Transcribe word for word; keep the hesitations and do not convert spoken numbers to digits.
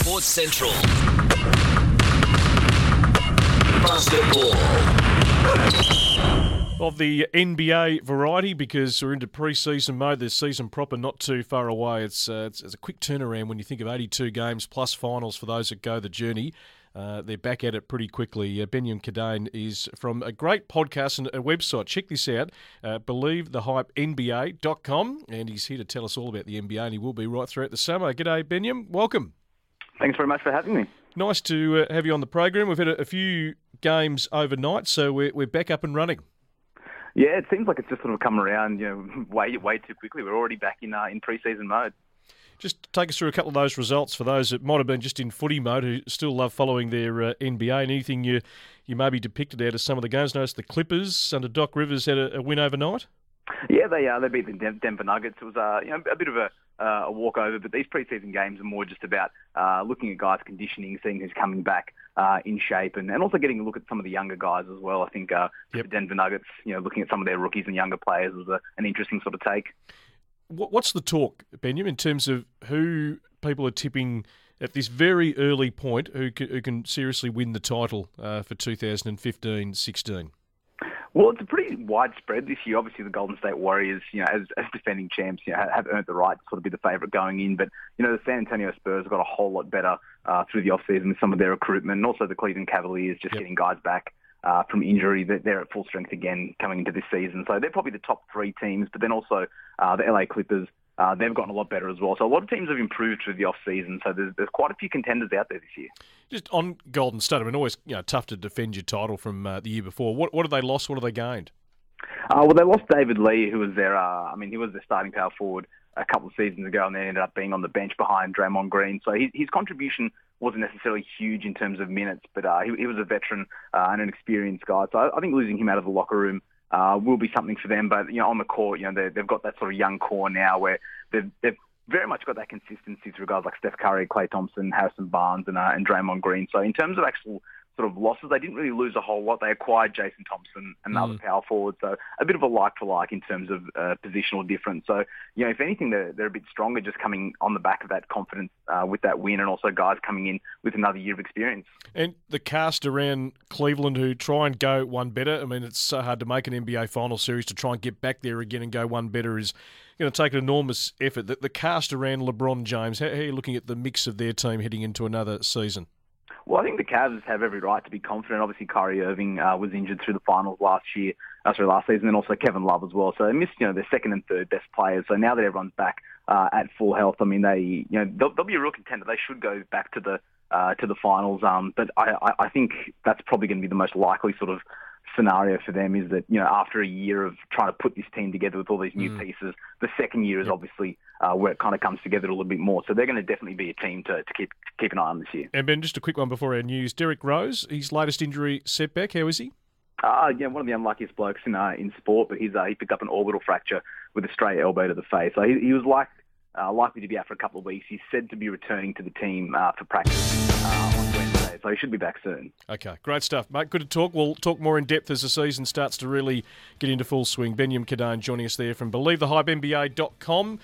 Sports Central. Basketball. Of the N B A variety, because we're into pre-season mode. There's season proper not too far away. It's, uh, it's, it's a quick turnaround when you think of eighty-two games plus finals for those that go the journey. Uh, they're back at it pretty quickly. Uh, Benyam Kidane is from a great podcast and a website. Check this out, uh, believe the hype N B A dot com, and he's here to tell us all about the N B A, and he will be right throughout the summer. G'day, Benyam. Welcome. Thanks very much for having me. Nice to uh, have you on the program. We've had a, a few games overnight, so we're, we're back up and running. Yeah, it seems like it's just sort of come around, you know, way way too quickly. We're already back in uh, in pre-season mode. Just take us through a couple of those results for those that might have been just in footy mode who still love following their uh, N B A. And anything you you maybe depicted out of some of the games. Notice the Clippers under Doc Rivers had a, a win overnight. Yeah, they uh, they beat the Den- Denver Nuggets. It was uh, you know, a bit of a uh, a walkover, but these preseason games are more just about uh, looking at guys' conditioning, seeing who's coming back uh, in shape, and, and also getting a look at some of the younger guys as well. I think uh, yep. the Denver Nuggets, you know, looking at some of their rookies and younger players was a, an interesting sort of take. What's the talk, Benyam, in terms of who people are tipping at this very early point who can, who can seriously win the title uh, for two thousand fifteen sixteen? Well, it's a pretty widespread this year. Obviously, the Golden State Warriors, you know, as, as defending champs, you know, have, have earned the right to sort of be the favourite going in. But, you know, the San Antonio Spurs have got a whole lot better uh, through the off-season with some of their recruitment, and also the Cleveland Cavaliers just yep. getting guys back uh, from injury. They're at full strength again coming into this season. So they're probably the top three teams. But then also uh, the L A Clippers, uh, they've gotten a lot better as well. So a lot of teams have improved through the off-season. So there's, there's quite a few contenders out there this year. Just on Golden State, I mean, always you know, tough to defend your title from uh, the year before. What, what have they lost? What have they gained? Uh, well, they lost David Lee, who was their, uh, I mean, he was their starting power forward a couple of seasons ago, and then ended up being on the bench behind Draymond Green. So his, his contribution wasn't necessarily huge in terms of minutes, but uh, he, he was a veteran uh, and an experienced guy. So I, I think losing him out of the locker room uh, will be something for them. But you know, on the court, you know, they've got that sort of young core now where they've, they've very much got that consistency through guys like Steph Curry, Klay Thompson, Harrison Barnes, and, uh, and Draymond Green. So in terms of actual sort of losses, they didn't really lose a whole lot. They acquired Jason Thompson, another mm. power forward, so a bit of a like-for-like in terms of uh, positional difference. So, you know, if anything, they're, they're a bit stronger just coming on the back of that confidence uh, with that win, and also guys coming in with another year of experience. And the cast around Cleveland who try and go one better, I mean, it's so hard to make an N B A final series to try and get back there again and go one better is going to take an enormous effort. The, the cast around LeBron James, how, how are you looking at the mix of their team heading into another season? Well, I think the Cavs have every right to be confident. Obviously, Kyrie Irving uh, was injured through the finals last year, uh, sorry, last season, and also Kevin Love as well. So they missed, you know, their second and third best players. So now that everyone's back uh, at full health, I mean, they, you know, they'll, they'll be a real contender. They should go back to the uh, to the finals. Um, but I, I, I think that's probably going to be the most likely sort of scenario for them, is that, you know, after a year of trying to put this team together with all these new mm. pieces, the second year is yep. obviously uh, where it kind of comes together a little bit more. So they're going to definitely be a team to, to keep keep an eye on this year. And Ben, just a quick one before our news. Derrick Rose, his latest injury setback, how is he? Uh, yeah, one of the unluckiest blokes in uh, in sport, but he's uh, he picked up an orbital fracture with a straight elbow to the face. So he, he was like uh, likely to be out for a couple of weeks. He's said to be returning to the team uh, for practice uh, on Wednesday, so he should be back soon. Okay, great stuff, mate. Good to talk. We'll talk more in depth as the season starts to really get into full swing. Benyam Kidane joining us there from believe the hype N B A dot com.